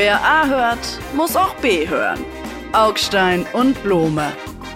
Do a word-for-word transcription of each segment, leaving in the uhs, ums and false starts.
Wer A hört, muss auch B hören. Augstein und Blome.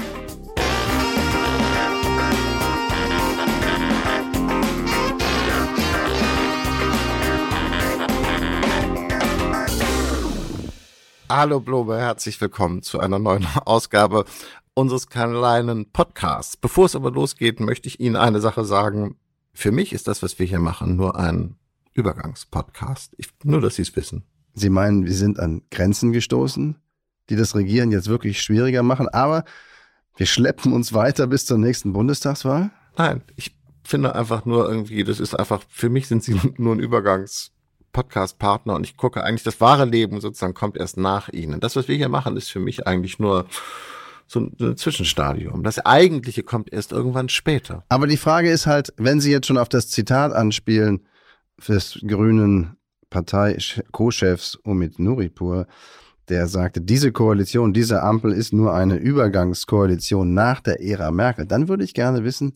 Hallo Blome, herzlich willkommen zu einer neuen Ausgabe unseres kleinen Podcasts. Bevor es aber losgeht, möchte ich Ihnen eine Sache sagen. Für mich ist das, was wir hier machen, nur ein Übergangspodcast. Ich, nur, dass Sie es wissen. Sie meinen, wir sind an Grenzen gestoßen, die das Regieren jetzt wirklich schwieriger machen, aber wir schleppen uns weiter bis zur nächsten Bundestagswahl? Nein, ich finde einfach nur irgendwie, das ist einfach, für mich sind Sie nur ein Übergangs-Podcast-Partner und ich gucke eigentlich, das wahre Leben sozusagen kommt erst nach Ihnen. Das, was wir hier machen, ist für mich eigentlich nur so ein Zwischenstadium. Das Eigentliche kommt erst irgendwann später. Aber die Frage ist halt, wenn Sie jetzt schon auf das Zitat anspielen des grünen Partei-Co-Chefs Omid Nuripur, der sagte, diese Koalition, diese Ampel ist nur eine Übergangskoalition nach der Ära Merkel, dann würde ich gerne wissen,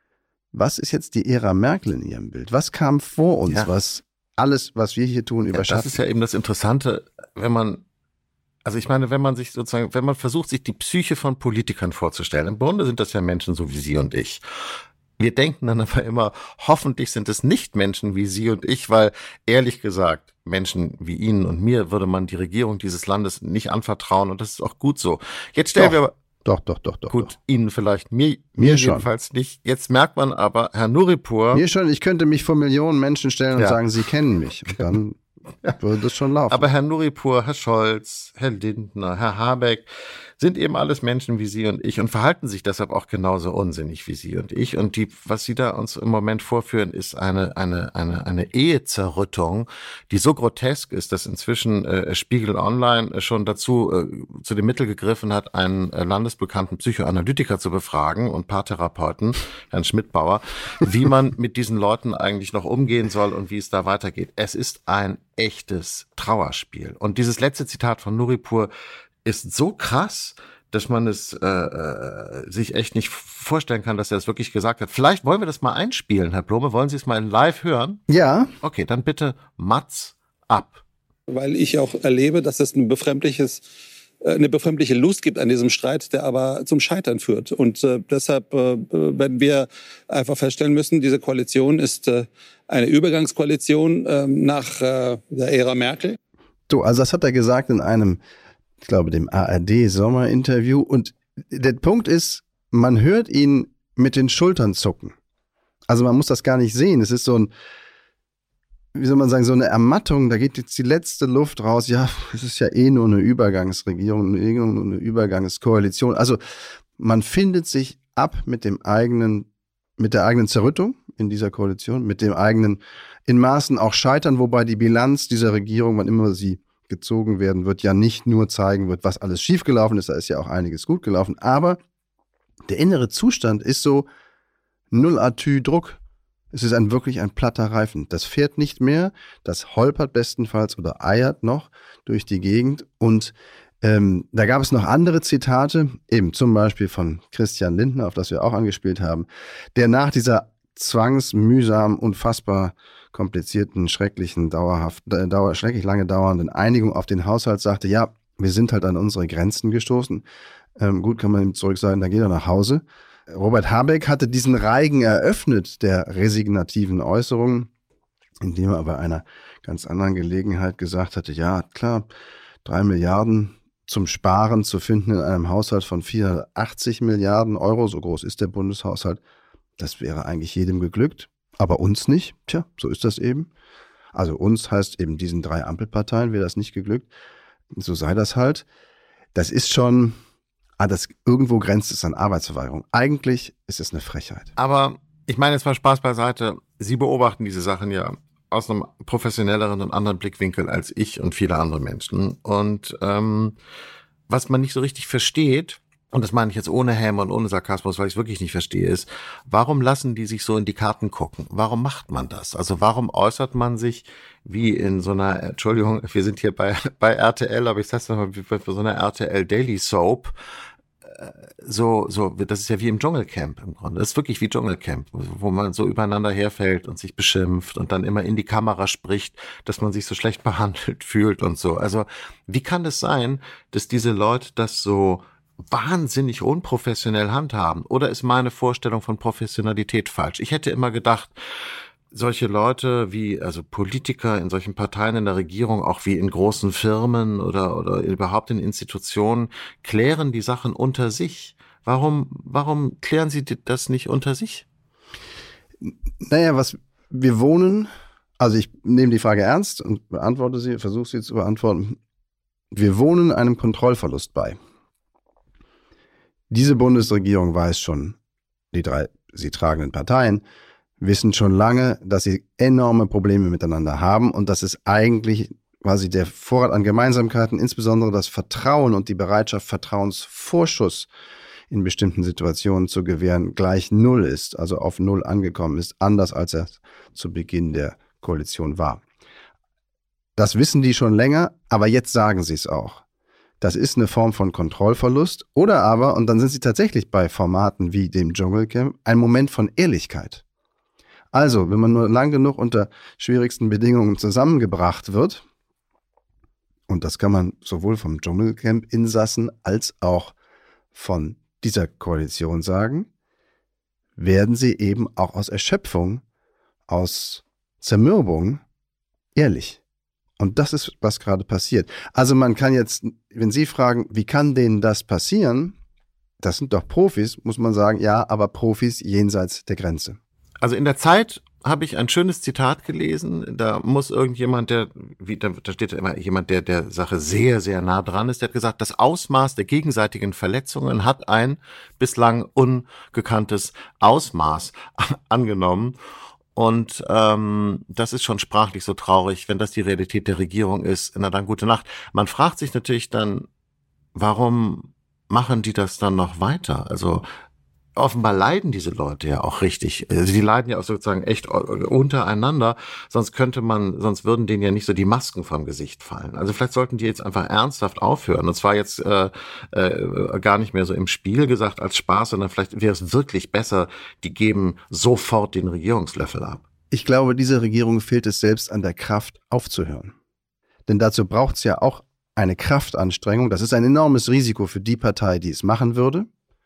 was ist jetzt die Ära Merkel in Ihrem Bild? Was kam vor uns, ja. was alles, was wir hier tun, überschattet? Ja, das ist ja eben das Interessante, wenn man, also ich meine, wenn man sich sozusagen, wenn man versucht, sich die Psyche von Politikern vorzustellen, im Grunde sind das ja Menschen so wie Sie und ich. Wir denken dann aber immer, hoffentlich sind es nicht Menschen wie Sie und ich, weil ehrlich gesagt, Menschen wie Ihnen und mir würde man die Regierung dieses Landes nicht anvertrauen und das ist auch gut so. Jetzt stellen doch, wir aber... Doch, doch, doch, doch. Gut, doch. Ihnen vielleicht, mir, mir, mir schon. jedenfalls nicht. Jetzt merkt man aber, Herr Nuripur... Mir schon, ich könnte mich vor Millionen Menschen stellen und ja. sagen, Sie kennen mich. Und dann würde das schon laufen. Aber Herr Nuripur, Herr Scholz, Herr Lindner, Herr Habeck sind eben alles Menschen wie Sie und ich und verhalten sich deshalb auch genauso unsinnig wie Sie und ich. Und die, was Sie da uns im Moment vorführen, ist eine eine eine eine Ehezerrüttung, die so grotesk ist, dass inzwischen äh, Spiegel Online schon dazu äh, zu dem Mittel gegriffen hat, einen äh, landesbekannten Psychoanalytiker zu befragen und Paartherapeuten, Herrn Schmidbauer, wie man mit diesen Leuten eigentlich noch umgehen soll und wie es da weitergeht. Es ist ein echtes Trauerspiel. Und dieses letzte Zitat von Nuripur ist so krass, dass man es äh, äh, sich echt nicht vorstellen kann, dass er es wirklich gesagt hat. Vielleicht wollen wir das mal einspielen, Herr Blome. Wollen Sie es mal live hören? Ja. Okay, dann bitte Mats ab. Weil ich auch erlebe, dass es ein befremdliches, eine befremdliche Lust gibt an diesem Streit, der aber zum Scheitern führt. Und äh, deshalb äh, werden wir einfach feststellen müssen, diese Koalition ist äh, eine Übergangskoalition äh, nach äh, der Ära Merkel. So, also das hat er gesagt in einem, ich glaube, dem A R D-Sommerinterview. Und der Punkt ist, man hört ihn mit den Schultern zucken. Also man muss das gar nicht sehen. Es ist so ein, wie soll man sagen, so eine Ermattung. Da geht jetzt die letzte Luft raus. Ja, es ist ja eh nur eine Übergangsregierung, nur eine Übergangskoalition. Also man findet sich ab mit dem eigenen, mit der eigenen Zerrüttung in dieser Koalition, mit dem eigenen in Maßen auch Scheitern, wobei die Bilanz dieser Regierung, wann immer sie gezogen werden wird, ja nicht nur zeigen wird, was alles schiefgelaufen ist, da ist ja auch einiges gut gelaufen, aber der innere Zustand ist so null Atü Druck. Es ist ein wirklich ein platter Reifen. Das fährt nicht mehr, das holpert bestenfalls oder eiert noch durch die Gegend und ähm, da gab es noch andere Zitate, eben zum Beispiel von Christian Lindner, auf das wir auch angespielt haben, der nach dieser zwangsmühsam, unfassbar komplizierten, schrecklichen, dauerhaft, dauer, schrecklich lange dauernden Einigung auf den Haushalt sagte, ja, wir sind halt an unsere Grenzen gestoßen. Ähm, gut, kann man ihm zurück sagen, dann geht er nach Hause. Robert Habeck hatte diesen Reigen eröffnet, der resignativen Äußerungen, indem er bei einer ganz anderen Gelegenheit gesagt hatte, ja, klar, drei Milliarden zum Sparen zu finden in einem Haushalt von vierhundertachtzig Milliarden Euro, so groß ist der Bundeshaushalt, das wäre eigentlich jedem geglückt. Aber uns nicht. Tja, so ist das eben. Also uns heißt eben diesen drei Ampelparteien wäre das nicht geglückt. So sei das halt. Das ist schon, ah, das irgendwo grenzt es an Arbeitsverweigerung. Eigentlich ist es eine Frechheit. Aber ich meine jetzt mal Spaß beiseite. Sie beobachten diese Sachen ja aus einem professionelleren und anderen Blickwinkel als ich und viele andere Menschen. Und ähm, was man nicht so richtig versteht, und das meine ich jetzt ohne Häme und ohne Sarkasmus, weil ich es wirklich nicht verstehe, ist, warum lassen die sich so in die Karten gucken? Warum macht man das? Also warum äußert man sich wie in so einer, Entschuldigung, wir sind hier bei bei R T L, aber ich sag's nochmal, wie bei so einer R T L Daily Soap, so, so, das ist ja wie im Dschungelcamp im Grunde. Das ist wirklich wie Dschungelcamp, wo man so übereinander herfällt und sich beschimpft und dann immer in die Kamera spricht, dass man sich so schlecht behandelt fühlt und so. Also, wie kann das sein, dass diese Leute das so wahnsinnig unprofessionell handhaben? Oder ist meine Vorstellung von Professionalität falsch? Ich hätte immer gedacht, solche Leute wie, also Politiker in solchen Parteien in der Regierung, auch wie in großen Firmen oder, oder überhaupt in Institutionen, klären die Sachen unter sich. Warum, warum klären sie das nicht unter sich? Naja, was, wir wohnen, also ich nehme die Frage ernst und beantworte sie, versuche sie zu beantworten. Wir wohnen einem Kontrollverlust bei. Diese Bundesregierung weiß schon, die drei sie tragenden Parteien wissen schon lange, dass sie enorme Probleme miteinander haben und dass es eigentlich quasi der Vorrat an Gemeinsamkeiten, insbesondere das Vertrauen und die Bereitschaft, Vertrauensvorschuss in bestimmten Situationen zu gewähren, gleich null ist, also auf null angekommen ist, anders als er zu Beginn der Koalition war. Das wissen die schon länger, aber jetzt sagen sie es auch. Das ist eine Form von Kontrollverlust oder aber, und dann sind sie tatsächlich bei Formaten wie dem Dschungelcamp, ein Moment von Ehrlichkeit. Also, wenn man nur lang genug unter schwierigsten Bedingungen zusammengebracht wird, und das kann man sowohl vom Dschungelcamp-Insassen als auch von dieser Koalition sagen, werden sie eben auch aus Erschöpfung, aus Zermürbung ehrlich. Und das ist, was gerade passiert. Also man kann jetzt, wenn Sie fragen, wie kann denen das passieren, das sind doch Profis, muss man sagen, ja, aber Profis jenseits der Grenze. Also in der Zeit habe ich ein schönes Zitat gelesen. Da muss irgendjemand, der, wie, da, da steht immer jemand, der der Sache sehr, sehr nah dran ist, der hat gesagt, das Ausmaß der gegenseitigen Verletzungen hat ein bislang ungekanntes Ausmaß angenommen. Und ähm, das ist schon sprachlich so traurig, wenn das die Realität der Regierung ist. Na dann, gute Nacht. Man fragt sich natürlich dann, warum machen die das dann noch weiter? Also offenbar leiden diese Leute ja auch richtig. Also die leiden ja auch sozusagen echt untereinander. Sonst könnte man, sonst würden denen ja nicht so die Masken vom Gesicht fallen. Also vielleicht sollten die jetzt einfach ernsthaft aufhören. Und zwar jetzt äh, äh, gar nicht mehr so im Spiel gesagt als Spaß, sondern vielleicht wäre es wirklich besser, die geben sofort den Regierungslöffel ab. Ich glaube, dieser Regierung fehlt es selbst an der Kraft, aufzuhören. Denn dazu braucht es ja auch eine Kraftanstrengung. Das ist ein enormes Risiko für die Partei, die es machen würde,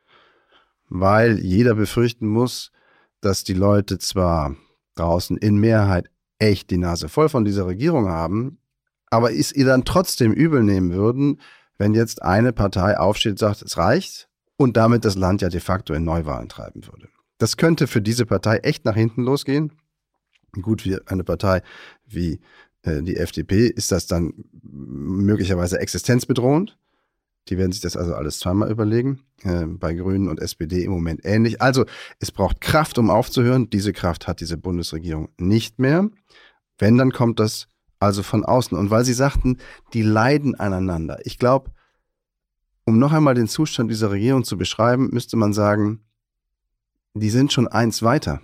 weil jeder befürchten muss, dass die Leute zwar draußen in Mehrheit echt die Nase voll von dieser Regierung haben, aber es ihr dann trotzdem übel nehmen würden, wenn jetzt eine Partei aufsteht und sagt, es reicht und damit das Land ja de facto in Neuwahlen treiben würde. Das könnte für diese Partei echt nach hinten losgehen. Gut, für eine Partei wie äh, die F D P ist das dann möglicherweise existenzbedrohend. Die werden sich das also alles zweimal überlegen. Äh, bei Grünen und S P D im Moment ähnlich. Also es braucht Kraft, um aufzuhören. Diese Kraft hat diese Bundesregierung nicht mehr. Wenn, dann kommt das also von außen. Und weil Sie sagten, die leiden aneinander. Ich glaube, um noch einmal den Zustand dieser Regierung zu beschreiben, müsste man sagen, die sind schon eins weiter.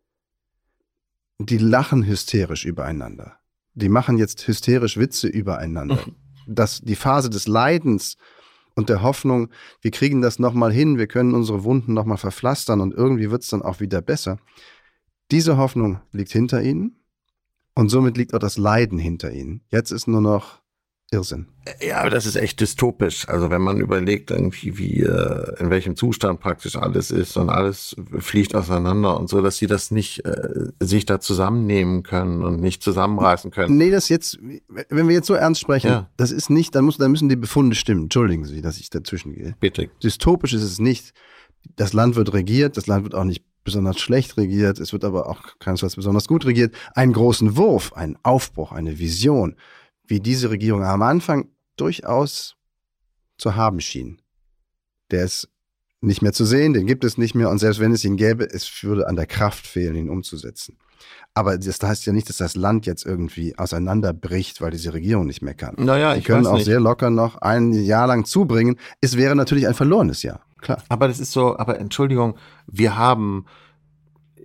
Die lachen hysterisch übereinander. Die machen jetzt hysterisch Witze übereinander. Das, die Phase des Leidens und der Hoffnung, wir kriegen das nochmal hin, wir können unsere Wunden nochmal verpflastern und irgendwie wird es dann auch wieder besser. Diese Hoffnung liegt hinter ihnen und somit liegt auch das Leiden hinter ihnen. Jetzt ist nur noch Irrsinn. Ja, aber das ist echt dystopisch. Also wenn man überlegt, irgendwie wie äh, in welchem Zustand praktisch alles ist und alles fliegt auseinander und so, dass sie das nicht äh, sich da zusammennehmen können und nicht zusammenreißen können. Nee, das jetzt, wenn wir jetzt so ernst sprechen, ja. das ist nicht, dann, muss, dann müssen die Befunde stimmen. Entschuldigen Sie, dass ich dazwischen gehe. Bitte. Dystopisch ist es nicht. Das Land wird regiert, das Land wird auch nicht besonders schlecht regiert, es wird aber auch keinesfalls besonders gut regiert. Einen großen Wurf, einen Aufbruch, eine Vision, wie diese Regierung am Anfang durchaus zu haben schien. Der ist nicht mehr zu sehen, den gibt es nicht mehr und selbst wenn es ihn gäbe, es würde an der Kraft fehlen, ihn umzusetzen. Aber das heißt ja nicht, dass das Land jetzt irgendwie auseinanderbricht, weil diese Regierung nicht mehr kann. Naja, Die ich können weiß auch nicht. sehr locker noch ein Jahr lang zubringen. Es wäre natürlich ein verlorenes Jahr, klar. Aber das ist so, aber Entschuldigung, wir haben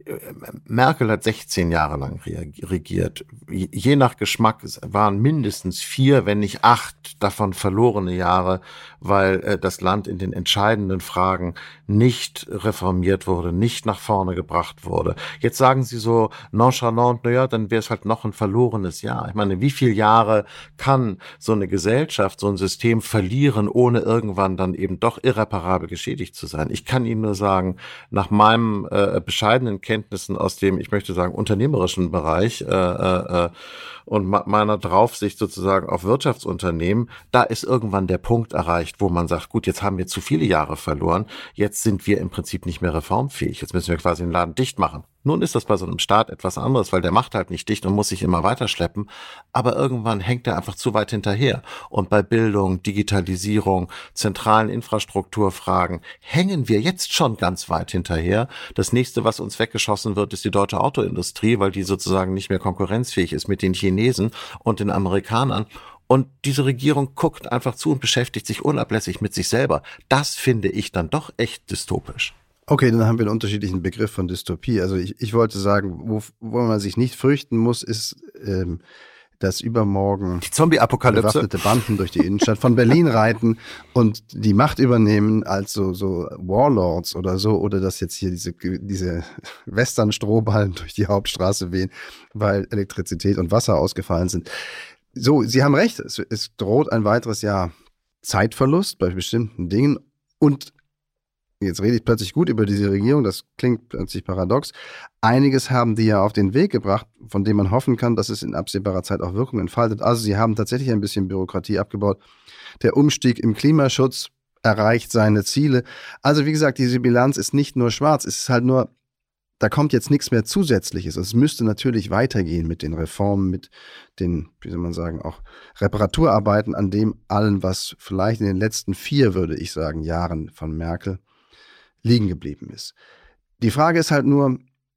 Merkel hat sechzehn Jahre lang regiert. Je nach Geschmack waren mindestens vier, wenn nicht acht davon verlorene Jahre, weil das Land in den entscheidenden Fragen nicht reformiert wurde, nicht nach vorne gebracht wurde. Jetzt sagen Sie so nonchalant, naja, dann wäre es halt noch ein verlorenes Jahr. Ich meine, wie viele Jahre kann so eine Gesellschaft, so ein System verlieren, ohne irgendwann dann eben doch irreparabel geschädigt zu sein? Ich kann Ihnen nur sagen, nach meinem äh, bescheidenen Kenntnissen aus dem, ich möchte sagen, unternehmerischen Bereich äh, äh, und ma- meiner Draufsicht sozusagen auf Wirtschaftsunternehmen, da ist irgendwann der Punkt erreicht, wo man sagt, gut, jetzt haben wir zu viele Jahre verloren, jetzt sind wir im Prinzip nicht mehr reformfähig, jetzt müssen wir quasi den Laden dicht machen. Nun ist das bei so einem Staat etwas anderes, weil der macht halt nicht dicht und muss sich immer weiter schleppen, aber irgendwann hängt er einfach zu weit hinterher. Und bei Bildung, Digitalisierung, zentralen Infrastrukturfragen hängen wir jetzt schon ganz weit hinterher. Das nächste, was uns weggeschossen wird, ist die deutsche Autoindustrie, weil die sozusagen nicht mehr konkurrenzfähig ist mit den Chinesen und den Amerikanern. Und diese Regierung guckt einfach zu und beschäftigt sich unablässig mit sich selber. Das finde ich dann doch echt dystopisch. Okay, dann haben wir einen unterschiedlichen Begriff von Dystopie. Also ich, ich wollte sagen, wo, wo man sich nicht fürchten muss, ist, ähm, dass übermorgen die Zombie-Apokalypse, bewaffnete Banden durch die Innenstadt von Berlin reiten und die Macht übernehmen als so, so Warlords oder so, oder dass jetzt hier diese, diese Western-Strohballen durch die Hauptstraße wehen, weil Elektrizität und Wasser ausgefallen sind. So, Sie haben recht, es, es droht ein weiteres Jahr Zeitverlust bei bestimmten Dingen und jetzt rede ich plötzlich gut über diese Regierung, das klingt plötzlich paradox. Einiges haben die ja auf den Weg gebracht, von dem man hoffen kann, dass es in absehbarer Zeit auch Wirkung entfaltet. Also sie haben tatsächlich ein bisschen Bürokratie abgebaut. Der Umstieg im Klimaschutz erreicht seine Ziele. Also wie gesagt, diese Bilanz ist nicht nur schwarz, es ist halt nur, da kommt jetzt nichts mehr Zusätzliches. Es müsste natürlich weitergehen mit den Reformen, mit den, wie soll man sagen, auch Reparaturarbeiten an dem allen, was vielleicht in den letzten vier, würde ich sagen, Jahren von Merkel liegen geblieben ist. Die Frage ist halt nur,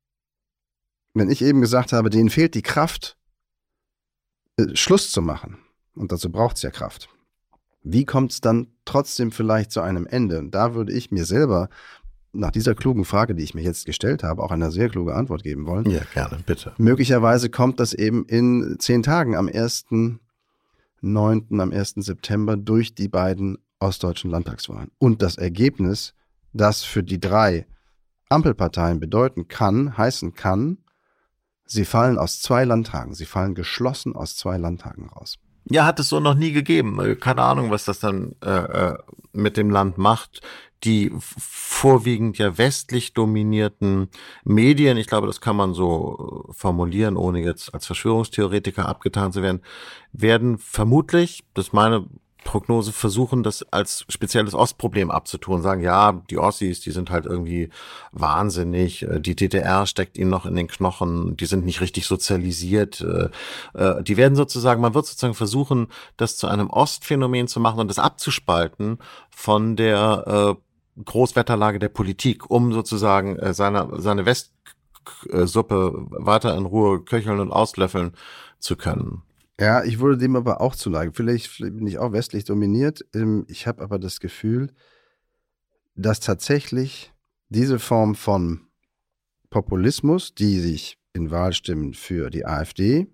wenn ich eben gesagt habe, denen fehlt die Kraft, äh, Schluss zu machen, und dazu braucht es ja Kraft, wie kommt es dann trotzdem vielleicht zu einem Ende? Und da würde ich mir selber nach dieser klugen Frage, die ich mir jetzt gestellt habe, auch eine sehr kluge Antwort geben wollen. Ja, gerne, bitte. Möglicherweise kommt das eben in zehn Tagen, am ersten neunten, am ersten September durch die beiden ostdeutschen Landtagswahlen. Und das Ergebnis, das für die drei Ampelparteien bedeuten kann, heißen kann, sie fallen aus zwei Landtagen, sie fallen geschlossen aus zwei Landtagen raus. Ja, hat es so noch nie gegeben. Keine Ahnung, was das dann äh, mit dem Land macht. Die vorwiegend ja westlich dominierten Medien, ich glaube, das kann man so formulieren, ohne jetzt als Verschwörungstheoretiker abgetan zu werden, werden vermutlich, das ist meine Prognose, versuchen, das als spezielles Ostproblem abzutun, sagen, ja, die Ossis, die sind halt irgendwie wahnsinnig, die D D R steckt ihnen noch in den Knochen, die sind nicht richtig sozialisiert, die werden sozusagen, man wird sozusagen versuchen, das zu einem Ostphänomen zu machen und das abzuspalten von der Großwetterlage der Politik, um sozusagen seine, seine Westsuppe weiter in Ruhe köcheln und auslöffeln zu können. Ja, ich würde dem aber auch zuneigen. Vielleicht bin ich auch westlich dominiert. Ich habe aber das Gefühl, dass tatsächlich diese Form von Populismus, die sich in Wahlstimmen für die AfD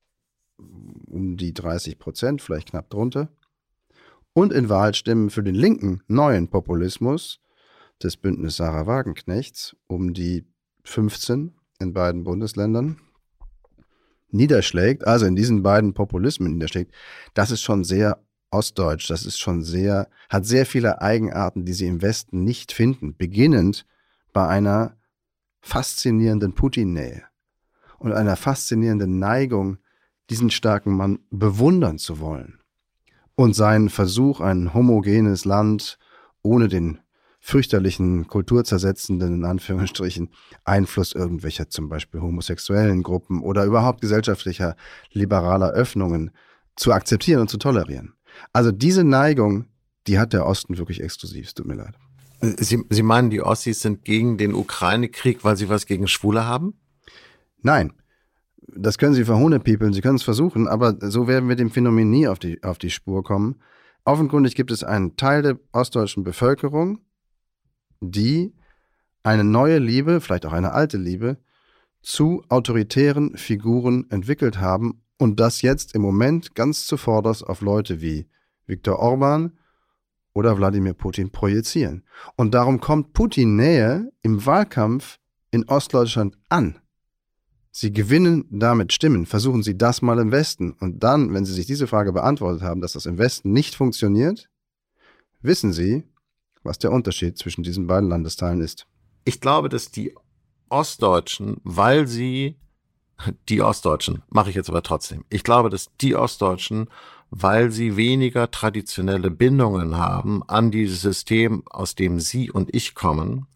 um die dreißig Prozent, vielleicht knapp drunter, und in Wahlstimmen für den linken neuen Populismus des Bündnis Sarah Wagenknechts um die fünfzehn in beiden Bundesländern niederschlägt, also in diesen beiden Populismen niederschlägt, das ist schon sehr ostdeutsch, das ist schon sehr, hat sehr viele Eigenarten, die sie im Westen nicht finden, beginnend bei einer faszinierenden Putin-Nähe und einer faszinierenden Neigung, diesen starken Mann bewundern zu wollen und seinen Versuch, ein homogenes Land ohne den fürchterlichen, kulturzersetzenden, in Anführungsstrichen, Einfluss irgendwelcher zum Beispiel homosexuellen Gruppen oder überhaupt gesellschaftlicher, liberaler Öffnungen zu akzeptieren und zu tolerieren. Also diese Neigung, die hat der Osten wirklich exklusiv, es tut mir leid. Sie, Sie meinen, die Ossis sind gegen den Ukraine-Krieg, weil sie was gegen Schwule haben? Nein, das können Sie verhohnepiepeln, Sie können es versuchen, aber so werden wir dem Phänomen nie auf die, auf die Spur kommen. Offenkundig gibt es einen Teil der ostdeutschen Bevölkerung, die eine neue Liebe, vielleicht auch eine alte Liebe, zu autoritären Figuren entwickelt haben und das jetzt im Moment ganz zuvorderst auf Leute wie Viktor Orban oder Wladimir Putin projizieren. Und darum kommt Putin-Nähe im Wahlkampf in Ostdeutschland an. Sie gewinnen damit Stimmen. Versuchen Sie das mal im Westen. Und dann, wenn Sie sich diese Frage beantwortet haben, dass das im Westen nicht funktioniert, wissen Sie, was der Unterschied zwischen diesen beiden Landesteilen ist. Ich glaube, dass die Ostdeutschen, weil sie, die Ostdeutschen, mache ich jetzt aber trotzdem, ich glaube, dass die Ostdeutschen, weil sie weniger traditionelle Bindungen haben an dieses System, aus dem Sie und ich kommen,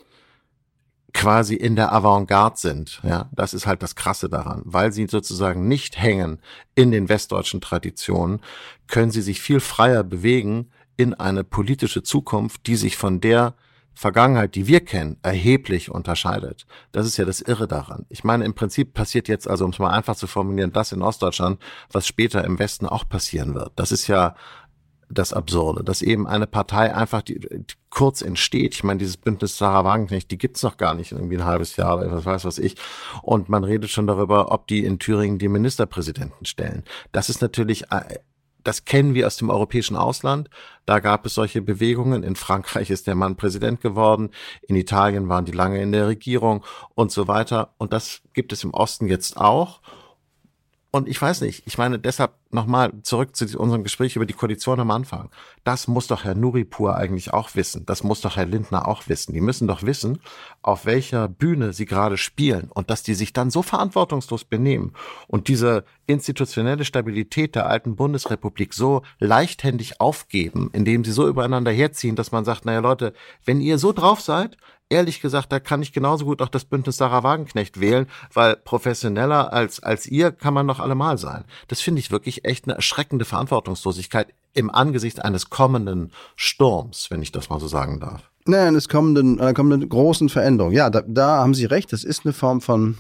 quasi in der Avantgarde sind. Ja, das ist halt das Krasse daran. Weil sie sozusagen nicht hängen in den westdeutschen Traditionen, können sie sich viel freier bewegen in eine politische Zukunft, die sich von der Vergangenheit, die wir kennen, erheblich unterscheidet. Das ist ja das Irre daran. Ich meine, im Prinzip passiert jetzt, also um es mal einfach zu formulieren, das in Ostdeutschland, was später im Westen auch passieren wird. Das ist ja das Absurde, dass eben eine Partei einfach die, die kurz entsteht. Ich meine, dieses Bündnis Sarah Wagenknecht, die gibt's noch gar nicht irgendwie ein halbes Jahr oder was weiß was ich. Und man redet schon darüber, ob die in Thüringen die Ministerpräsidenten stellen. Das ist natürlich, das kennen wir aus dem europäischen Ausland. Da gab es solche Bewegungen. In Frankreich ist der Mann Präsident geworden. In Italien waren die lange in der Regierung und so weiter. Und das gibt es im Osten jetzt auch. Und ich weiß nicht, ich meine deshalb nochmal zurück zu unserem Gespräch über die Koalition am Anfang. Das muss doch Herr Nuripur eigentlich auch wissen. Das muss doch Herr Lindner auch wissen. Die müssen doch wissen, auf welcher Bühne sie gerade spielen und dass die sich dann so verantwortungslos benehmen und diese institutionelle Stabilität der alten Bundesrepublik so leichthändig aufgeben, indem sie so übereinander herziehen, dass man sagt, naja Leute, wenn ihr so drauf seid, ehrlich gesagt, da kann ich genauso gut auch das Bündnis Sarah Wagenknecht wählen, weil professioneller als als ihr kann man noch allemal sein. Das finde ich wirklich echt eine erschreckende Verantwortungslosigkeit im Angesicht eines kommenden Sturms, wenn ich das mal so sagen darf. Nein, es kommenden, äh, kommenden großen Veränderungen. Ja, da, da haben Sie recht. Das ist eine Form von,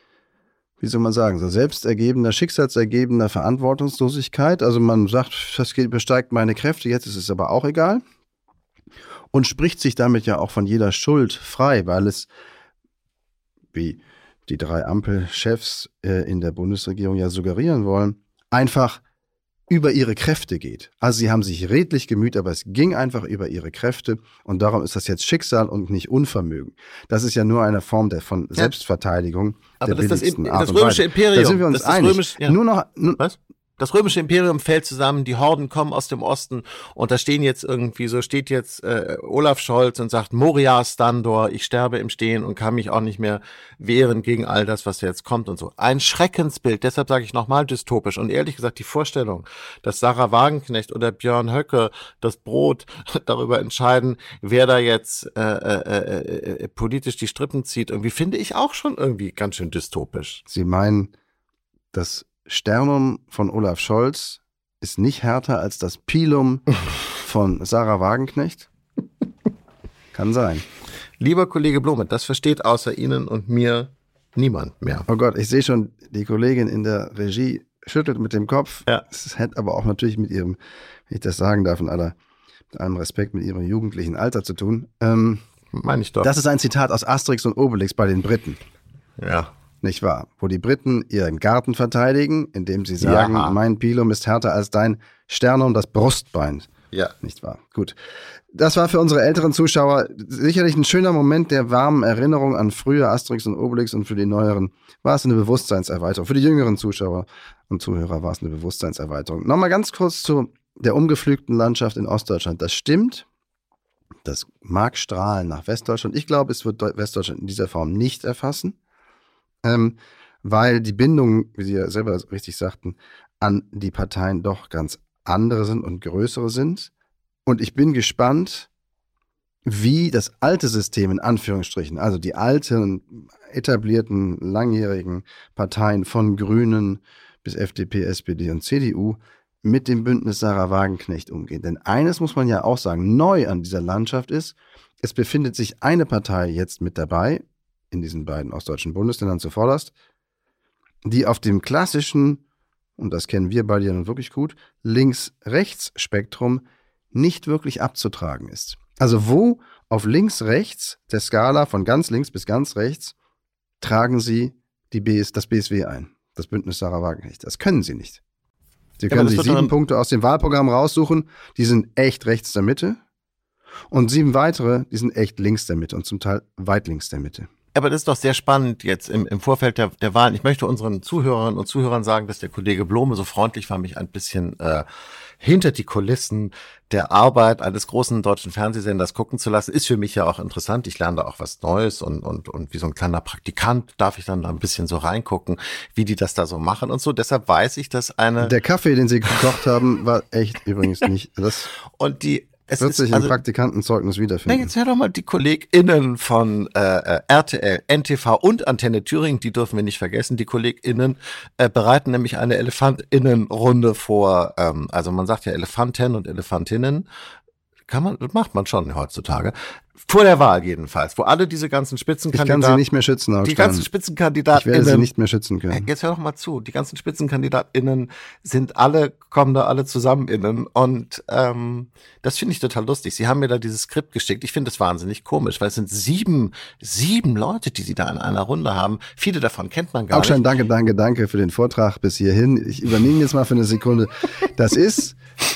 wie soll man sagen, so selbstergebener, schicksalsergebener Verantwortungslosigkeit. Also man sagt, das geht, übersteigt meine Kräfte, jetzt ist es aber auch egal. Und spricht sich damit ja auch von jeder Schuld frei, weil es, wie die drei Ampelchefs äh, in der Bundesregierung ja suggerieren wollen, einfach über ihre Kräfte geht. Also sie haben sich redlich gemüht, aber es ging einfach über ihre Kräfte und darum ist das jetzt Schicksal und nicht Unvermögen. Das ist ja nur eine Form der von Selbstverteidigung aber der das billigsten das, Art das und römische Weise. Imperium. Da sind wir uns das ist das einig. Römisch, ja. Nur noch, nur, Was? Das römische Imperium fällt zusammen, die Horden kommen aus dem Osten und da stehen jetzt irgendwie, so steht jetzt äh, Olaf Scholz und sagt, Moria Standor, ich sterbe im Stehen und kann mich auch nicht mehr wehren gegen all das, was jetzt kommt und so. Ein Schreckensbild, deshalb sage ich nochmal dystopisch und ehrlich gesagt die Vorstellung, dass Sarah Wagenknecht oder Björn Höcke das Brot darüber entscheiden, wer da jetzt äh, äh, äh, politisch die Strippen zieht, irgendwie finde ich auch schon irgendwie ganz schön dystopisch. Sie meinen, dass Sternum von Olaf Scholz ist nicht härter als das Pilum von Sarah Wagenknecht? Kann sein. Lieber Kollege Blume, das versteht außer Ihnen und mir niemand mehr. Oh Gott, ich sehe schon, die Kollegin in der Regie schüttelt mit dem Kopf. Ja. Es hätte aber auch natürlich mit ihrem, wenn ich das sagen darf, in aller, mit allem Respekt, mit ihrem jugendlichen Alter zu tun. Ähm, Meine ich doch. das ist ein Zitat aus Asterix und Obelix bei den Briten. Ja. Nicht wahr? Wo die Briten ihren Garten verteidigen, indem sie sagen, Ja. mein Pilum ist härter als dein Sternum, das Brustbein. Ja. Nicht wahr? Gut. Das war für unsere älteren Zuschauer sicherlich ein schöner Moment der warmen Erinnerung an frühe Asterix und Obelix und für die neueren war es eine Bewusstseinserweiterung. Für die jüngeren Zuschauer und Zuhörer war es eine Bewusstseinserweiterung. Nochmal ganz kurz zu der umgepflügten Landschaft in Ostdeutschland. Das stimmt. Das mag strahlen nach Westdeutschland. Ich glaube, es wird Westdeutschland in dieser Form nicht erfassen. Ähm, weil die Bindungen, wie Sie ja selber richtig sagten, an die Parteien doch ganz andere sind und größere sind. Und ich bin gespannt, wie das alte System in Anführungsstrichen, also die alten, etablierten, langjährigen Parteien von Grünen bis F D P, S P D und C D U mit dem Bündnis Sarah Wagenknecht umgehen. Denn eines muss man ja auch sagen, neu an dieser Landschaft ist, es befindet sich eine Partei jetzt mit dabei, in diesen beiden ostdeutschen Bundesländern zuvorderst, die auf dem klassischen, und das kennen wir beide ja nun wirklich gut, Links-Rechts-Spektrum nicht wirklich abzutragen ist. Also wo auf links, rechts der Skala von ganz links bis ganz rechts tragen sie die B S, das B S W ein, das Bündnis Sarah Wagenknecht. Das können sie nicht. Sie können ja, sich sieben Punkte aus dem Wahlprogramm raussuchen, die sind echt rechts der Mitte. Und sieben weitere, die sind echt links der Mitte und zum Teil weit links der Mitte. Aber das ist doch sehr spannend jetzt im, im Vorfeld der, der Wahlen. Ich möchte unseren Zuhörerinnen und Zuhörern sagen, dass der Kollege Blome so freundlich war, mich ein bisschen äh, hinter die Kulissen der Arbeit eines großen deutschen Fernsehsenders gucken zu lassen. Ist für mich ja auch interessant. Ich lerne da auch was Neues und und und wie so ein kleiner Praktikant darf ich dann da ein bisschen so reingucken, wie die das da so machen und so. Deshalb weiß ich, dass eine... Der Kaffee, den sie gekocht haben, war echt übrigens nicht... Das und die... Es wird ist, sich also, im Praktikantenzeugnis wiederfinden. Na, jetzt hör doch mal die KollegInnen von äh, R T L, N T V und Antenne Thüringen, die dürfen wir nicht vergessen. Die KollegInnen äh, bereiten nämlich eine ElefantInnen-Runde vor. Ähm, also man sagt ja Elefanten und Elefantinnen. Kann man, das macht man schon heutzutage. Vor der Wahl jedenfalls, wo alle diese ganzen Spitzenkandidaten... Ich kann sie nicht mehr schützen, Augstein. Die ganzen SpitzenkandidatInnen... Ich werde sie nicht mehr schützen können. Jetzt hör doch mal zu, die ganzen SpitzenkandidatInnen sind alle, kommen da alle zusammen innen und ähm, das finde ich total lustig. Sie haben mir da dieses Skript geschickt. Ich finde das wahnsinnig komisch, weil es sind sieben, sieben Leute, die sie da in einer Runde haben. Viele davon kennt man gar Augstein, nicht. danke, danke, danke für den Vortrag bis hierhin. Ich übernehme jetzt mal für eine Sekunde. Das ist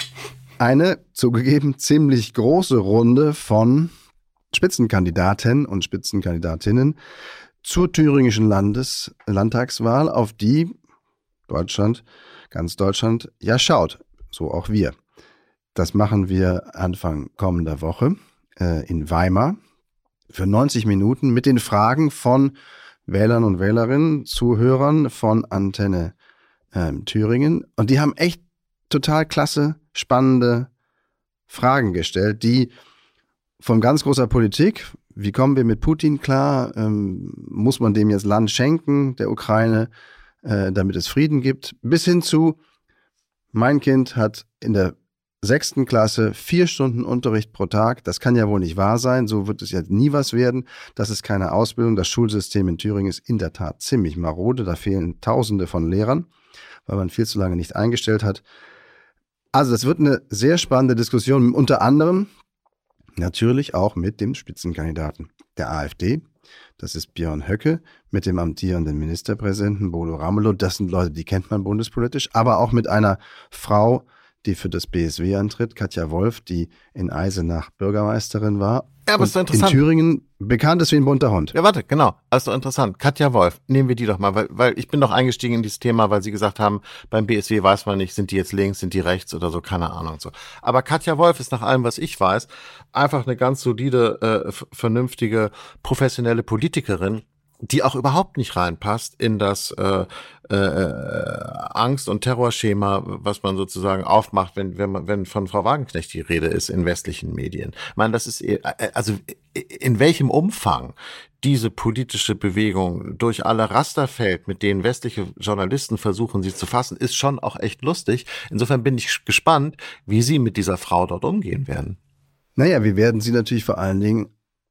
eine, zugegeben, ziemlich große Runde von Spitzenkandidaten und Spitzenkandidatinnen zur thüringischen Landes- Landtagswahl, auf die Deutschland, ganz Deutschland, ja schaut. So auch wir. Das machen wir Anfang kommender Woche äh, in Weimar für neunzig Minuten mit den Fragen von Wählern und Wählerinnen, Zuhörern von Antenne äh, Thüringen. Und die haben echt total klasse, spannende Fragen gestellt, die von ganz großer Politik, wie kommen wir mit Putin klar, ähm, muss man dem jetzt Land schenken, der Ukraine, äh, damit es Frieden gibt, bis hin zu, mein Kind hat in der sechsten Klasse vier Stunden Unterricht pro Tag, das kann ja wohl nicht wahr sein, so wird es ja nie was werden, das ist keine Ausbildung, das Schulsystem in Thüringen ist in der Tat ziemlich marode, da fehlen Tausende von Lehrern, weil man viel zu lange nicht eingestellt hat. Also das wird eine sehr spannende Diskussion, unter anderem natürlich auch mit dem Spitzenkandidaten der AfD. Das ist Björn Höcke, mit dem amtierenden Ministerpräsidenten Bodo Ramelow. Das sind Leute, die kennt man bundespolitisch. Aber auch mit einer Frau, die für das B S W antritt, Katja Wolf, die in Eisenach Bürgermeisterin war. Ja, aber ist doch interessant. In Thüringen bekannt ist wie ein bunter Hund. Ja, warte, genau. Das ist doch interessant. Katja Wolf, nehmen wir die doch mal, weil, weil ich bin doch eingestiegen in dieses Thema, weil sie gesagt haben, beim B S W weiß man nicht, sind die jetzt links, sind die rechts oder so, keine Ahnung. So. Aber Katja Wolf ist nach allem, was ich weiß, einfach eine ganz solide, äh, f- vernünftige, professionelle Politikerin, die auch überhaupt nicht reinpasst in das äh, äh, Angst- und Terrorschema, was man sozusagen aufmacht, wenn wenn man wenn von Frau Wagenknecht die Rede ist in westlichen Medien. Ich meine, das ist äh, also in welchem Umfang diese politische Bewegung durch alle Raster fällt, mit denen westliche Journalisten versuchen, sie zu fassen, ist schon auch echt lustig. Insofern bin ich gespannt, wie sie mit dieser Frau dort umgehen werden. Naja, wir werden sie natürlich vor allen Dingen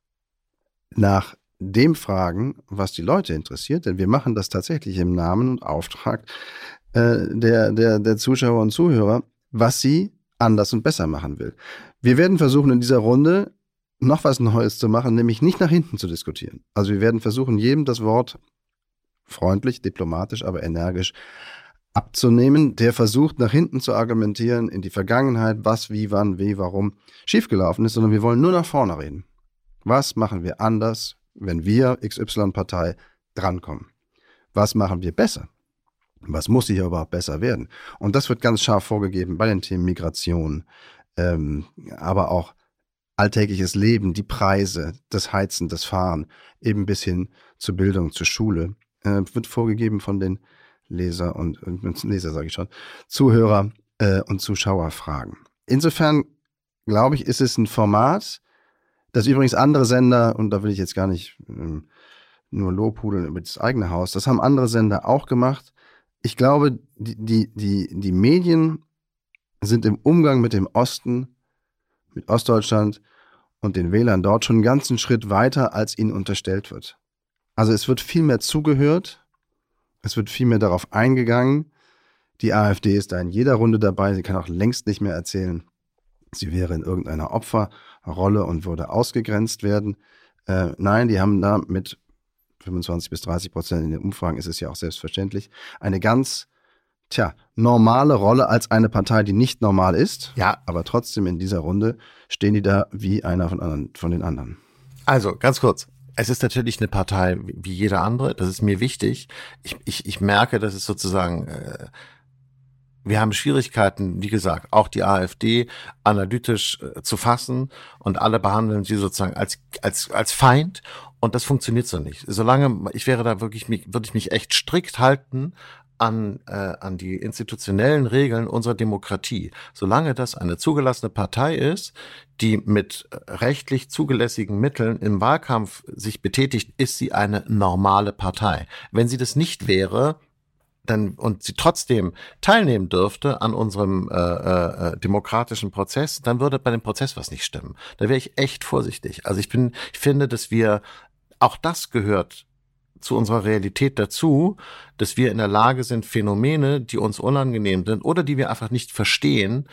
nach dem fragen, was die Leute interessiert, denn wir machen das tatsächlich im Namen und Auftrag äh, der, der, der Zuschauer und Zuhörer, was sie anders und besser machen will. Wir werden versuchen, in dieser Runde noch was Neues zu machen, nämlich nicht nach hinten zu diskutieren. Also wir werden versuchen, jedem das Wort freundlich, diplomatisch, aber energisch abzunehmen, der versucht, nach hinten zu argumentieren, in die Vergangenheit, was, wie, wann, wie, warum schiefgelaufen ist, sondern wir wollen nur nach vorne reden. Was machen wir anders, wenn wir, X Y-Partei, drankommen? Was machen wir besser? Was muss hier überhaupt besser werden? Und das wird ganz scharf vorgegeben bei den Themen Migration, ähm, aber auch alltägliches Leben, die Preise, das Heizen, das Fahren, eben bis hin zur Bildung, zur Schule, äh, wird vorgegeben von den Leser und, äh, Leser sage ich schon, Zuhörer äh, und Zuschauerfragen. Insofern, glaube ich, ist es ein Format, das übrigens andere Sender, und da will ich jetzt gar nicht ähm, nur lobhudeln über das eigene Haus, das haben andere Sender auch gemacht. Ich glaube, die, die, die, die Medien sind im Umgang mit dem Osten, mit Ostdeutschland und den Wählern dort schon einen ganzen Schritt weiter, als ihnen unterstellt wird. Also es wird viel mehr zugehört, es wird viel mehr darauf eingegangen. Die AfD ist da in jeder Runde dabei, sie kann auch längst nicht mehr erzählen, sie wäre in irgendeiner Opferrolle und würde ausgegrenzt werden. Äh, nein, die haben da mit fünfundzwanzig bis dreißig Prozent in den Umfragen, ist es ja auch selbstverständlich, eine ganz, tja, normale Rolle als eine Partei, die nicht normal ist. Ja. Aber trotzdem in dieser Runde stehen die da wie einer von, anderen, von den anderen. Also, ganz kurz. Es ist natürlich eine Partei wie jede andere. Das ist mir wichtig. Ich, ich, ich merke, dass es sozusagen, äh, wir haben Schwierigkeiten, wie gesagt, auch die AfD analytisch äh, zu fassen und alle behandeln sie sozusagen als, als, als Feind. Und das funktioniert so nicht. Solange, ich wäre da wirklich, würde ich mich echt strikt halten an, äh, an die institutionellen Regeln unserer Demokratie. Solange das eine zugelassene Partei ist, die mit rechtlich zugelässigen Mitteln im Wahlkampf sich betätigt, ist sie eine normale Partei. Wenn sie das nicht wäre, dann und sie trotzdem teilnehmen dürfte an unserem äh, äh, demokratischen Prozess, dann würde bei dem Prozess was nicht stimmen. Da wäre ich echt vorsichtig. Also ich bin, ich finde, dass wir, auch das gehört zu unserer Realität dazu, dass wir in der Lage sind, Phänomene, die uns unangenehm sind oder die wir einfach nicht verstehen,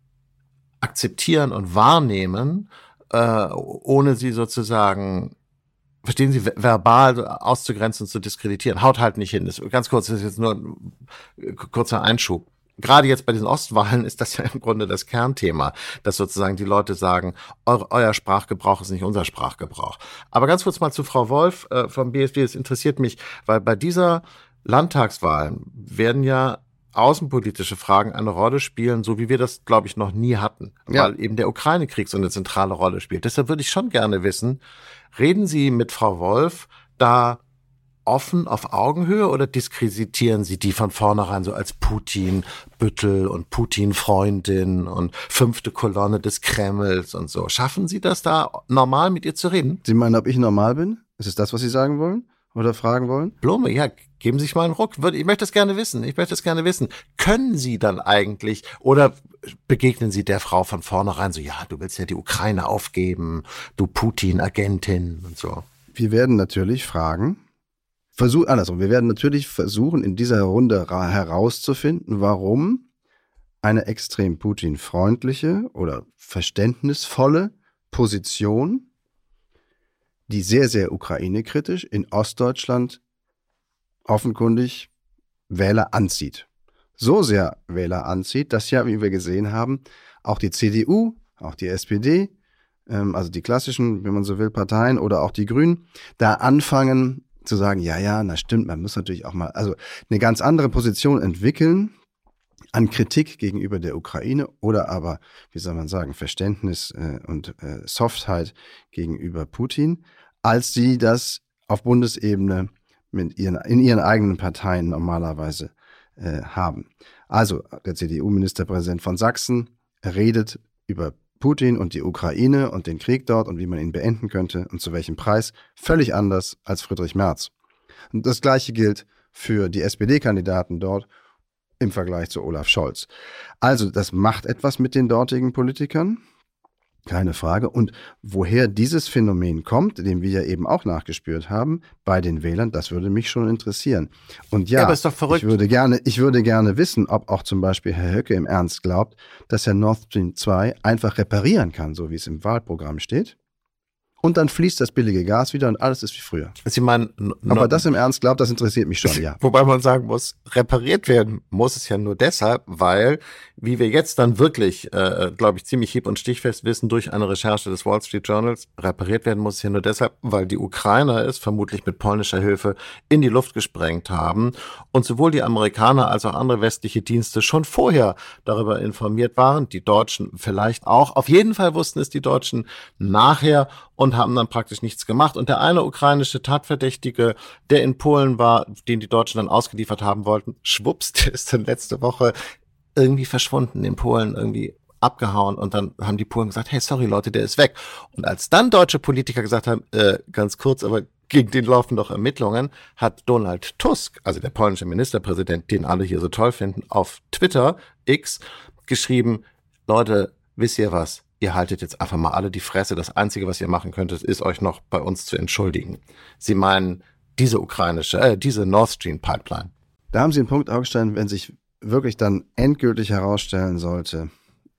akzeptieren und wahrnehmen, äh, ohne sie sozusagen, verstehen Sie, verbal auszugrenzen und zu diskreditieren. Haut halt nicht hin. Das, ganz kurz, das ist jetzt nur ein kurzer Einschub. Gerade jetzt bei diesen Ostwahlen ist das ja im Grunde das Kernthema, dass sozusagen die Leute sagen, eu, euer Sprachgebrauch ist nicht unser Sprachgebrauch. Aber ganz kurz mal zu Frau Wolf äh, vom B S D, das interessiert mich, weil bei dieser Landtagswahl werden ja außenpolitische Fragen eine Rolle spielen, so wie wir das, glaube ich, noch nie hatten, ja. Weil eben der Ukraine-Krieg so eine zentrale Rolle spielt. Deshalb würde ich schon gerne wissen, reden Sie mit Frau Wolf da offen auf Augenhöhe oder diskreditieren Sie die von vornherein so als Putin-Büttel und Putin-Freundin und fünfte Kolonne des Kremls und so? Schaffen Sie das da normal mit ihr zu reden? Sie meinen, ob ich normal bin? Ist es das, was Sie sagen wollen oder fragen wollen? Blume, ja, geben Sie sich mal einen Ruck. Ich möchte das gerne wissen. Ich möchte das gerne wissen. Können Sie dann eigentlich oder begegnen Sie der Frau von vornherein so, ja, du willst ja die Ukraine aufgeben, du Putin-Agentin und so? Wir werden natürlich fragen, Versuch, andersrum, wir werden natürlich versuchen, in dieser Runde herauszufinden, warum eine extrem Putin-freundliche oder verständnisvolle Position, die sehr, sehr Ukraine-kritisch in Ostdeutschland offenkundig Wähler anzieht. So sehr Wähler anzieht, dass ja, wie wir gesehen haben, auch die C D U, auch die S P D, ähm, also die klassischen, wenn man so will, Parteien oder auch die Grünen, da anfangen zu sagen, ja, ja, na stimmt, man muss natürlich auch mal, also eine ganz andere Position entwickeln an Kritik gegenüber der Ukraine oder aber, wie soll man sagen, Verständnis äh, und äh, Softheit gegenüber Putin, als sie das auf Bundesebene mit ihren, in ihren eigenen Parteien normalerweise äh, haben. Also der C D U-Ministerpräsident von Sachsen redet über Putin und die Ukraine und den Krieg dort und wie man ihn beenden könnte und zu welchem Preis, völlig anders als Friedrich Merz. Und das Gleiche gilt für die S P D-Kandidaten dort im Vergleich zu Olaf Scholz. Also das macht etwas mit den dortigen Politikern, keine Frage. Und woher dieses Phänomen kommt, dem wir ja eben auch nachgespürt haben, bei den Wählern, das würde mich schon interessieren. Und ja, ja aber ist doch verrückt. Ich würde gerne, ich würde gerne wissen, ob auch zum Beispiel Herr Höcke im Ernst glaubt, dass er Nord Stream zwei einfach reparieren kann, so wie es im Wahlprogramm steht. Und dann fließt das billige Gas wieder und alles ist wie früher. Sie meinen, Ob er das im Ernst glaubt, das interessiert mich schon, ja. Wobei man sagen muss, repariert werden muss es ja nur deshalb, weil, wie wir jetzt dann wirklich, äh, glaube ich, ziemlich hieb- und stichfest wissen durch eine Recherche des Wall Street Journals, repariert werden muss es ja nur deshalb, weil die Ukrainer es vermutlich mit polnischer Hilfe in die Luft gesprengt haben und sowohl die Amerikaner als auch andere westliche Dienste schon vorher darüber informiert waren, die Deutschen vielleicht auch. Auf jeden Fall wussten es die Deutschen nachher und haben dann praktisch nichts gemacht. Und der eine ukrainische Tatverdächtige, der in Polen war, den die Deutschen dann ausgeliefert haben wollten, schwupps, der ist dann letzte Woche irgendwie verschwunden in Polen, irgendwie abgehauen. Und dann haben die Polen gesagt, hey, sorry Leute, der ist weg. Und als dann deutsche Politiker gesagt haben, äh, ganz kurz, aber gegen den laufen doch Ermittlungen, hat Donald Tusk, also der polnische Ministerpräsident, den alle hier so toll finden, auf Twitter, X, geschrieben, Leute, wisst ihr was? Ihr haltet jetzt einfach mal alle die Fresse. Das Einzige, was ihr machen könntet, ist euch noch bei uns zu entschuldigen. Sie meinen diese ukrainische, äh, diese Nord Stream Pipeline. Da haben Sie einen Punkt, Augstein, wenn sich wirklich dann endgültig herausstellen sollte,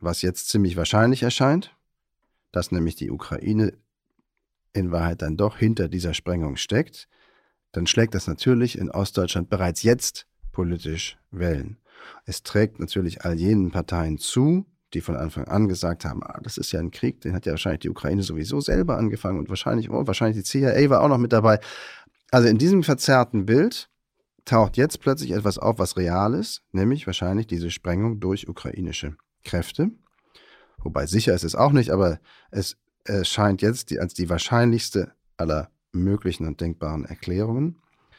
was jetzt ziemlich wahrscheinlich erscheint, dass nämlich die Ukraine in Wahrheit dann doch hinter dieser Sprengung steckt, dann schlägt das natürlich in Ostdeutschland bereits jetzt politisch Wellen. Es trägt natürlich all jenen Parteien zu, die von Anfang an gesagt haben, ah, das ist ja ein Krieg, den hat ja wahrscheinlich die Ukraine sowieso selber angefangen und wahrscheinlich, oh, wahrscheinlich die C I A war auch noch mit dabei. Also in diesem verzerrten Bild taucht jetzt plötzlich etwas auf, was real ist, nämlich wahrscheinlich diese Sprengung durch ukrainische Kräfte. Wobei sicher ist es auch nicht, aber es erscheint jetzt die, als die wahrscheinlichste aller möglichen und denkbaren Erklärungen.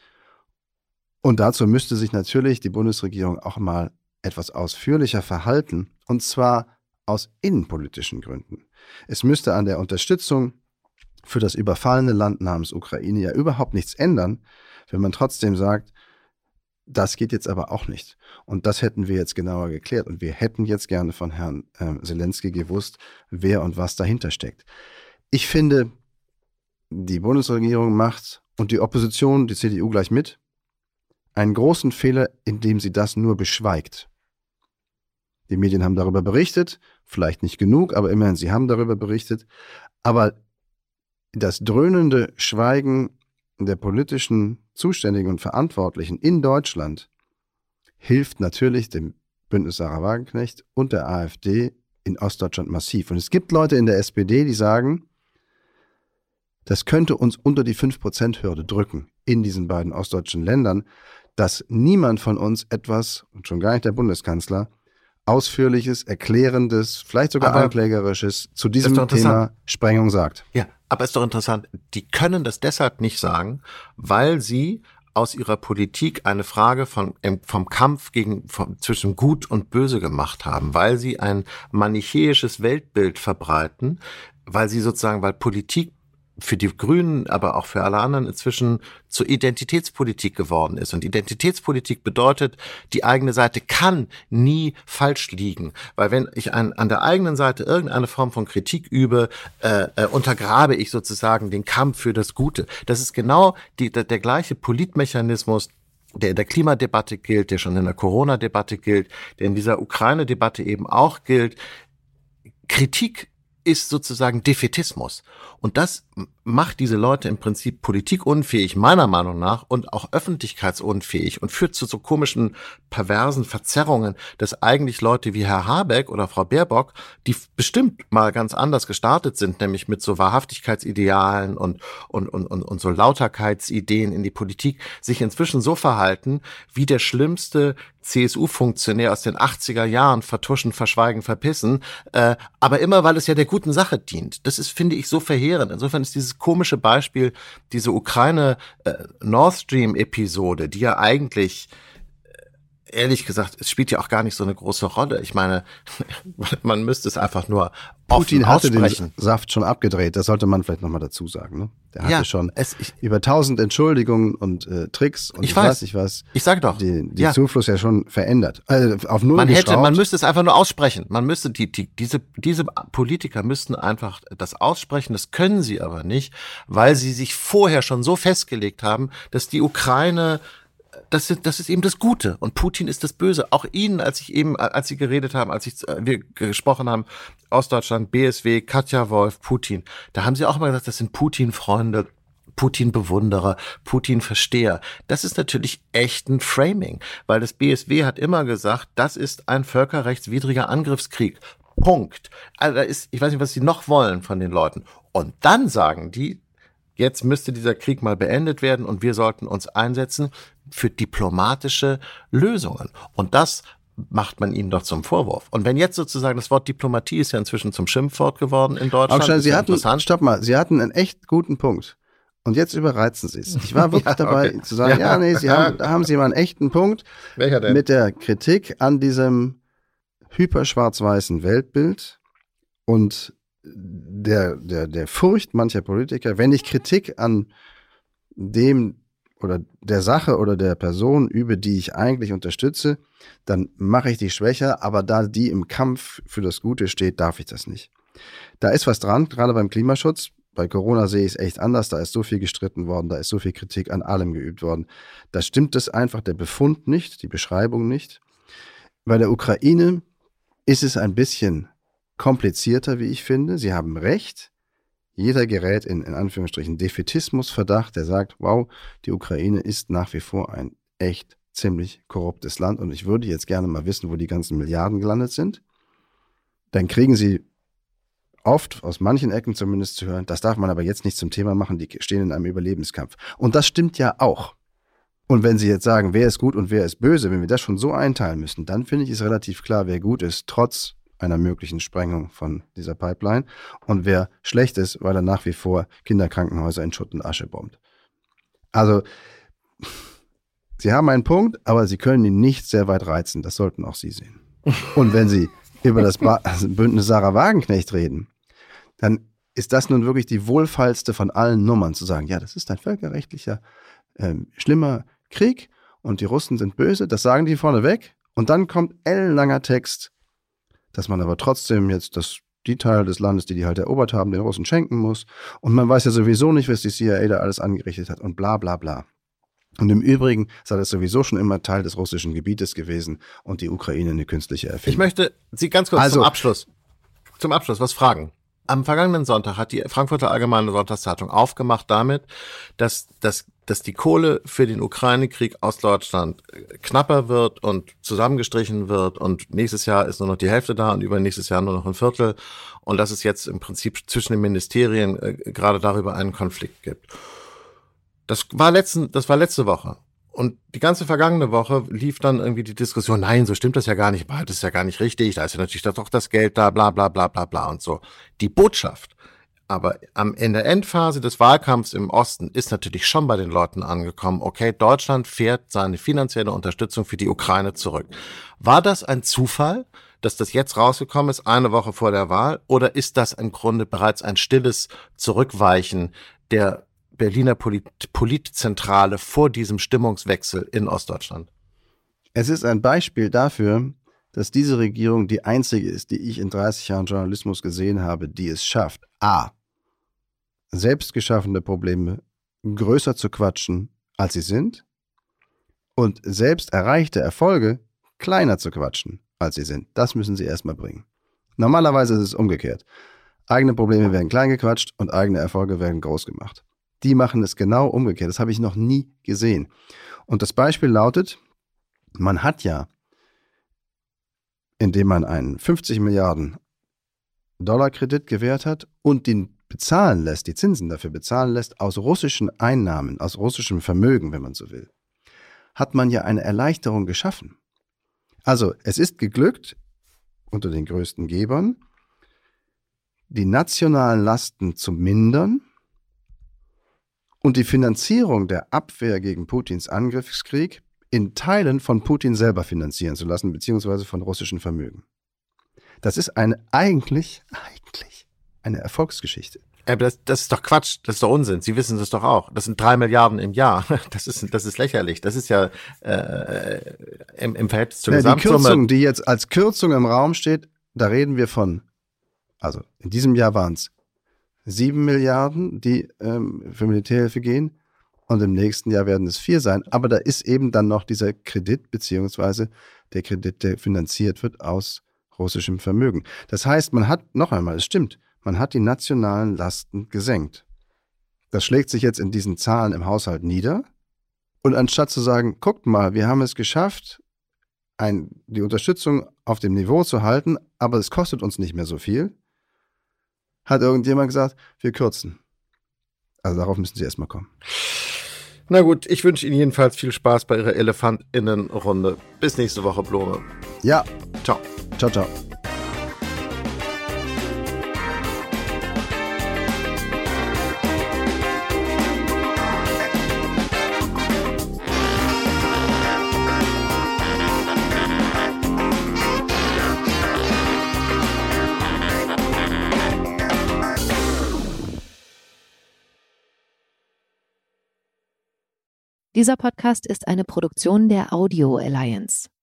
Und dazu müsste sich natürlich die Bundesregierung auch mal etwas ausführlicher verhalten, und zwar aus innenpolitischen Gründen. Es müsste an der Unterstützung für das überfallene Land namens Ukraine ja überhaupt nichts ändern, wenn man trotzdem sagt, das geht jetzt aber auch nicht. Und das hätten wir jetzt genauer geklärt. Und wir hätten jetzt gerne von Herrn äh, Zelensky gewusst, wer und was dahinter steckt. Ich finde, die Bundesregierung macht und die Opposition, die C D U gleich mit, einen großen Fehler, indem sie das nur beschweigt. Die Medien haben darüber berichtet, vielleicht nicht genug, aber immerhin, sie haben darüber berichtet. Aber das dröhnende Schweigen der politischen Zuständigen und Verantwortlichen in Deutschland hilft natürlich dem Bündnis Sarah Wagenknecht und der AfD in Ostdeutschland massiv. Und es gibt Leute in der S P D, die sagen, das könnte uns unter die fünf Prozent Hürde drücken in diesen beiden ostdeutschen Ländern, dass niemand von uns etwas, und schon gar nicht der Bundeskanzler, Ausführliches, Erklärendes, vielleicht sogar aber Anklägerisches zu diesem Thema Sprengung sagt. Ja, aber ist doch interessant, die können das deshalb nicht sagen, weil sie aus ihrer Politik eine Frage von, vom Kampf gegen, vom, zwischen Gut und Böse gemacht haben, weil sie ein manichäisches Weltbild verbreiten, weil sie sozusagen, weil Politik für die Grünen, aber auch für alle anderen inzwischen zur Identitätspolitik geworden ist. Und Identitätspolitik bedeutet, die eigene Seite kann nie falsch liegen. Weil wenn ich an, an der eigenen Seite irgendeine Form von Kritik übe, äh, äh, untergrabe ich sozusagen den Kampf für das Gute. Das ist genau die, der, der gleiche Politmechanismus, der in der Klimadebatte gilt, der schon in der Corona-Debatte gilt, der in dieser Ukraine-Debatte eben auch gilt. Kritik ist sozusagen Defätismus. Und das macht diese Leute im Prinzip politikunfähig, meiner Meinung nach, und auch öffentlichkeitsunfähig und führt zu so komischen, perversen Verzerrungen, dass eigentlich Leute wie Herr Habeck oder Frau Baerbock, die bestimmt mal ganz anders gestartet sind, nämlich mit so Wahrhaftigkeitsidealen und, und, und, und, und so Lauterkeitsideen in die Politik, sich inzwischen so verhalten, wie der schlimmste C S U-Funktionär aus den achtziger Jahren, vertuschen, verschweigen, verpissen, äh, aber immer, weil es ja der guten Sache dient. Das ist, finde ich, so verheerend. Insofern ist dieses komische Beispiel, diese Ukraine-Nord Stream-Episode, die ja eigentlich, ehrlich gesagt, es spielt ja auch gar nicht so eine große Rolle. Ich meine, man müsste es einfach nur Putin hatte aussprechen. Den Saft schon abgedreht, das sollte man vielleicht nochmal dazu sagen. Ne? Der hatte ja, schon es, ich, über tausend Entschuldigungen und äh, Tricks und ich, ich weiß, weiß nicht was. Ich sage doch. Die, die ja. Zufluss ja schon verändert. Äh, auf null man hätte, geschraubt. man müsste es einfach nur aussprechen. Man müsste die, die, diese, diese Politiker müssten einfach das aussprechen. Das können sie aber nicht, weil sie sich vorher schon so festgelegt haben, dass die Ukraine Das ist, das ist eben das Gute und Putin ist das Böse. Auch Ihnen, als ich eben, als Sie geredet haben, als ich, wir gesprochen haben, Ostdeutschland, B S W, Katja Wolf, Putin, da haben Sie auch mal gesagt, das sind Putin-Freunde, Putin-Bewunderer, Putin-Versteher. Das ist natürlich echt ein Framing, weil das B S W hat immer gesagt, das ist ein völkerrechtswidriger Angriffskrieg. Punkt. Also da ist, ich weiß nicht, was Sie noch wollen von den Leuten. Und dann sagen die, jetzt müsste dieser Krieg mal beendet werden und wir sollten uns einsetzen für diplomatische Lösungen. Und das macht man ihnen doch zum Vorwurf. Und wenn jetzt sozusagen, das Wort Diplomatie ist ja inzwischen zum Schimpfwort geworden in Deutschland. Augstein, Sie hatten, stopp mal, Sie hatten einen echt guten Punkt. Und jetzt überreizen Sie es. Ich war wirklich ja, dabei okay. zu sagen, ja, ja nee, Sie haben, da haben Sie mal einen echten Punkt. Welcher denn? Mit der Kritik an diesem hyperschwarz-weißen Weltbild und der, der, der Furcht mancher Politiker, wenn ich Kritik an dem oder der Sache oder der Person übe, die ich eigentlich unterstütze, dann mache ich die schwächer, aber da die im Kampf für das Gute steht, darf ich das nicht. Da ist was dran, gerade beim Klimaschutz. Bei Corona sehe ich es echt anders, da ist so viel gestritten worden, da ist so viel Kritik an allem geübt worden. Da stimmt es einfach, der Befund nicht, die Beschreibung nicht. Bei der Ukraine ist es ein bisschen komplizierter, wie ich finde. Sie haben recht. Jeder gerät in, in Anführungsstrichen, Defätismusverdacht, der sagt, wow, die Ukraine ist nach wie vor ein echt ziemlich korruptes Land und ich würde jetzt gerne mal wissen, wo die ganzen Milliarden gelandet sind. Dann kriegen sie oft, aus manchen Ecken zumindest zu hören, das darf man aber jetzt nicht zum Thema machen, die stehen in einem Überlebenskampf. Und das stimmt ja auch. Und wenn Sie jetzt sagen, wer ist gut und wer ist böse, wenn wir das schon so einteilen müssen, dann finde ich es relativ klar, wer gut ist, trotz einer möglichen Sprengung von dieser Pipeline und wer schlecht ist, weil er nach wie vor Kinderkrankenhäuser in Schutt und Asche bombt. Also, Sie haben einen Punkt, aber Sie können ihn nicht sehr weit reizen. Das sollten auch Sie sehen. Und wenn Sie über das ba- Bündnis Sarah Wagenknecht reden, dann ist das nun wirklich die wohlfeilste von allen Nummern, zu sagen, ja, das ist ein völkerrechtlicher, ähm, schlimmer Krieg und die Russen sind böse, das sagen die vorneweg. Und dann kommt ellenlanger Text, dass man aber trotzdem jetzt das, die Teile des Landes, die die halt erobert haben, den Russen schenken muss. Und man weiß ja sowieso nicht, was die C I A da alles angerichtet hat und bla bla bla. Und im Übrigen sei das sowieso schon immer Teil des russischen Gebietes gewesen und die Ukraine eine künstliche Erfindung. Ich möchte Sie ganz kurz Also, zum Abschluss, zum Abschluss was fragen. Am vergangenen Sonntag hat die Frankfurter Allgemeine Sonntagszeitung aufgemacht damit, dass, dass, dass die Kohle für den Ukraine-Krieg aus Deutschland knapper wird und zusammengestrichen wird und nächstes Jahr ist nur noch die Hälfte da und übernächstes Jahr nur noch ein Viertel und dass es jetzt im Prinzip zwischen den Ministerien äh, gerade darüber einen Konflikt gibt. Das war letzten, das war letzte Woche. Und die ganze vergangene Woche lief dann irgendwie die Diskussion, nein, so stimmt das ja gar nicht, das ist ja gar nicht richtig, da ist ja natürlich doch das Geld da, bla bla bla bla bla und so. Die Botschaft aber am, in der Endphase des Wahlkampfs im Osten ist natürlich schon bei den Leuten angekommen, okay, Deutschland fährt seine finanzielle Unterstützung für die Ukraine zurück. War das ein Zufall, dass das jetzt rausgekommen ist, eine Woche vor der Wahl, oder ist das im Grunde bereits ein stilles Zurückweichen der Berliner Polit- Politzentrale vor diesem Stimmungswechsel in Ostdeutschland? Es ist ein Beispiel dafür, dass diese Regierung die einzige ist, die ich in dreißig Jahren Journalismus gesehen habe, die es schafft, a. selbst geschaffene Probleme größer zu quatschen, als sie sind, und selbst erreichte Erfolge kleiner zu quatschen, als sie sind. Das müssen sie erstmal bringen. Normalerweise ist es umgekehrt. Eigene Probleme werden klein gequatscht und eigene Erfolge werden groß gemacht. Die machen es genau umgekehrt. Das habe ich noch nie gesehen. Und das Beispiel lautet, man hat ja, indem man einen fünfzig Milliarden Dollar Kredit gewährt hat und den bezahlen lässt, die Zinsen dafür bezahlen lässt, aus russischen Einnahmen, aus russischem Vermögen, wenn man so will, hat man ja eine Erleichterung geschaffen. Also es ist geglückt, unter den größten Gebern, die nationalen Lasten zu mindern und die Finanzierung der Abwehr gegen Putins Angriffskrieg in Teilen von Putin selber finanzieren zu lassen, beziehungsweise von russischem Vermögen. Das ist eine eigentlich, eigentlich eine Erfolgsgeschichte. Aber das, das ist doch Quatsch, das ist doch Unsinn. Sie wissen das doch auch. Das sind drei Milliarden im Jahr. Das ist, das ist lächerlich. Das ist ja äh, im, im Verhältnis zur ja, Gesamtsumme. Die Kürzung, die jetzt als Kürzung im Raum steht, da reden wir von, also in diesem Jahr waren es sieben Milliarden, die ähm, für Militärhilfe gehen. Und im nächsten Jahr werden es vier sein. Aber da ist eben dann noch dieser Kredit, beziehungsweise der Kredit, der finanziert wird aus russischem Vermögen. Das heißt, man hat, noch einmal, es stimmt, man hat die nationalen Lasten gesenkt. Das schlägt sich jetzt in diesen Zahlen im Haushalt nieder. Und anstatt zu sagen, guckt mal, wir haben es geschafft, ein, die Unterstützung auf dem Niveau zu halten, aber es kostet uns nicht mehr so viel, hat irgendjemand gesagt, wir kürzen. Also darauf müssen Sie erstmal kommen. Na gut, ich wünsche Ihnen jedenfalls viel Spaß bei Ihrer ElefantInnen-Runde. Bis nächste Woche, Blome. Ja. Ciao. Ciao, ciao. Dieser Podcast ist eine Produktion der Audio Alliance.